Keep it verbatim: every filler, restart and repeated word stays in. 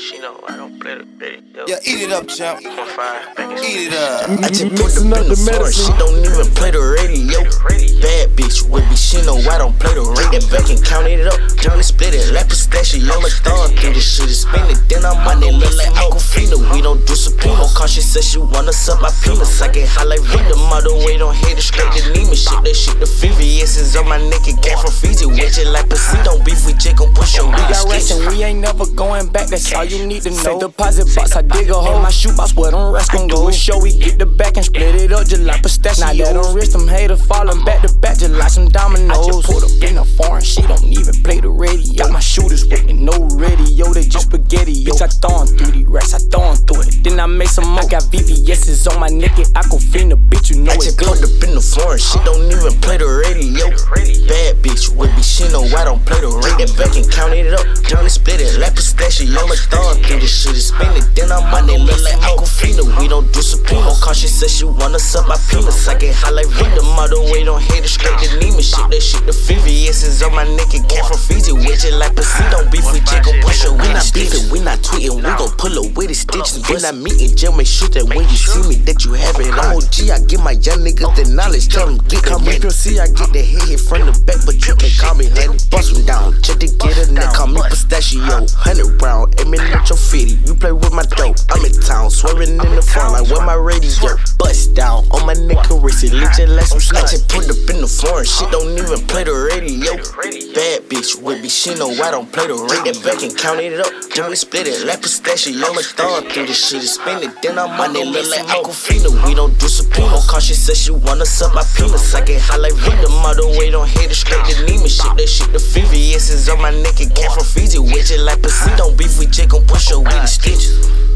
She know I don't play the video. Yeah, eat it up, champ. One five, back in Eat it up. I just put the in the floor and she don't even play the radio. Bad bitch with me, she know I don't play the radio. Back and count it up, Johnny split it like pistachio. My thumb through this shit is spinning. Then I'm on it, look like Aquafina. We don't do subpoena. Cause she said she wanna suck my penis. I get high like Vita, mother way don't hit it straight to Neiman. Shit, that shit the V V S is on my neck. It came from Fiji. Wedge it like Pacino. Don't beef with Jake, gon' push your We got rest and we ain't never going back. That's all you need to know. Say deposit box, I dig a hole. My shoe box, where them rest gon' go. Show we get the back and split it up just like pistachio. Now let them wrist, them haters falling back to back just like some dominoes. I just put up in the foreign, she don't even play the radio. My shooters with me, no radio, they just spaghetti. Bitch, I throw through these racks, I throw through it. Then I make some more. I got V V S's on my neck and Aquafina, bitch, you know I it's just glow. put up in the foreign, she don't even play the radio. Bad bitch with me, she know I don't play the radio. Back and count it up, Johnny split it like pistachio. My thumb through this shit is spinning. Then I'm on it, look like Aquafina. We don't do subpoena. Cause she said she wanna suck my penis. I get high like Vita, mother way don't hit it straight to Neiman. Shit, that shit the V V S is on my neck. It came from Fiji. Wedge it like Pacino. Don't beef with Jake, gon' push your. We not beefing, we not tweeting. We gon' pull up with the stitches. When I meet in jail, make sure that when you see me that you have it. I'm O G, I give my young niggas the knowledge. Tell them get call me P C, I get the hit hit from the back, but you can't call me honey. Bust them down, just to get a neck. Call me pistachio, hundred round, aiming at your fitty. You play with my dope, I'm in town, swerving in the front like where my radio. Bust down on my neck and wrist, it legit like some snatch. And put up in the foreign, she don't even play the radio. Bad bitch with me, she know I don't play the radio. Back and count it up, then we split it like pistachio. My thumb through this shit is spinning. Then I'm on it, look like Aquafina. We don't do subpoena. Cause she said she wanna suck my penis. I get high like Vita, mother way don't hit it straight to Neiman. Shit, that shit the V V S is on my neck. It came from Fiji. Wedge it like Pacino. Don't beef with Jake, gon' push your with the stitches.